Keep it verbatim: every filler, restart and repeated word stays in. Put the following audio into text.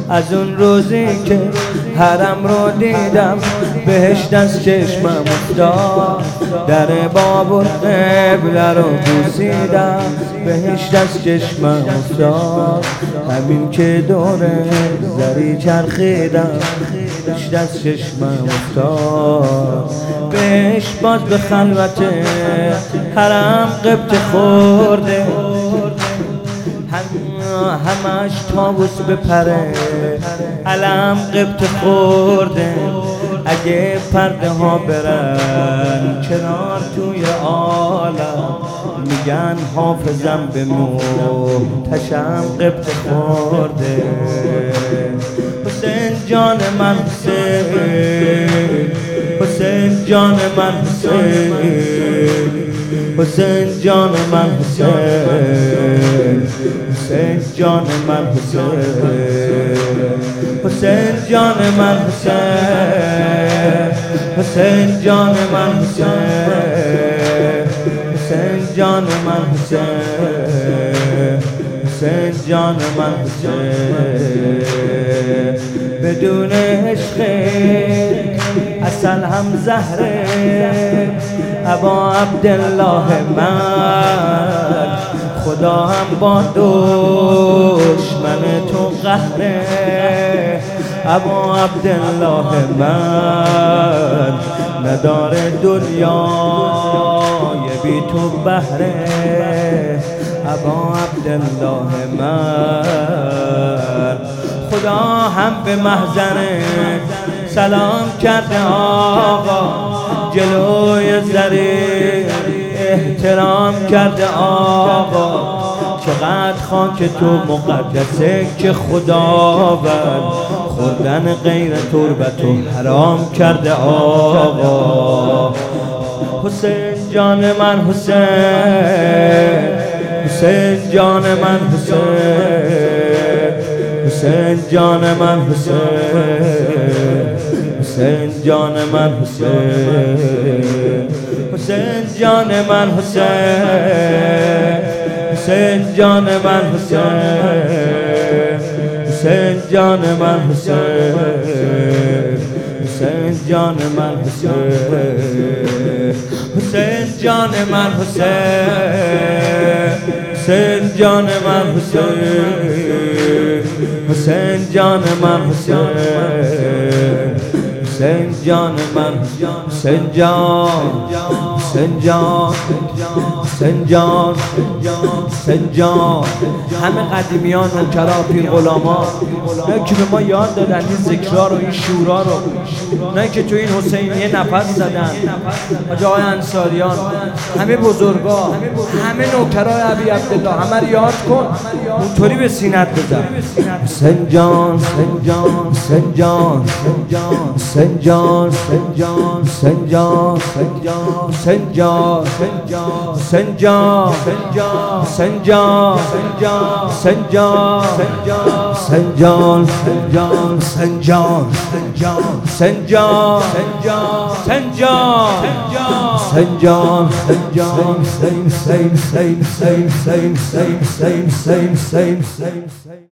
از اون روزی که حرم رو دیدم بهشت از چشمم افتاد، در باب قبله رو بوسیدم بهشت از چشمم افتاد. همین که دوره زری چرخیدم بهشت از چشمم افتاد. بهشت باز به خلوت حرم قبط خورده، همش طاووس بپره علم قبط خورده. اگه پرده ها برن کنار توی عالم میگن حافظم به محتشم قبط خورده. حسین جان من حسین، حسین جان من حسین، حسین جان من حسین، حسین جان من حسین، حسین جان من حسین، حسین جان من حسین، حسین جان من حسین، حسین جان من حسین. بدون عشق اصل هم زهره ابا عبدالله من، خدا هم با دشمن تو قهره ابا عبدالله من. نداره دنیای بی تو بهره ابا عبدالله من. خدا هم به محضر سلام کرده آقا، جلوی زری احترام کرده آقا. چقدر خاک تو مقدسه که خداوند خوردن غیر تربتو حرام کرده آقا. حسین جان من حسین، حسین جان من حسین، حسین جان من حسین، حسین جان من حسین، حسین جان من حسین، حسین جان من حسین، حسین جان من حسین، حسین جان من حسین، حسین جان من حسین، حسین جان من حسین، حسین جان من حسین، حسین جان من حسین جان، حسین جان، حسین جان، حسین جان. همه قدیمیان و کرا پیر غلاما نه که به ما یاد دادن این ذکرها رو، این شورا رو، نه که تو این حسینیه نفس زدن. آقای انصاریان، همه بزرگا، همه نوکرای ابی عبدالله، همه رو یاد کن، اونطوری به سینت بزن. حسین جان، حسین جان، حسین جان، حسین جان، حسین جان، حسین جان، حسین جان، حسین جان، حسین جان، حسین جان، حسین جان، حسین جان، حسین جان، حسین جان، حسین جان، حسین جان، حسین، حسین، حسین، حسین، حسین، حسین، حسین، حسین، حسین.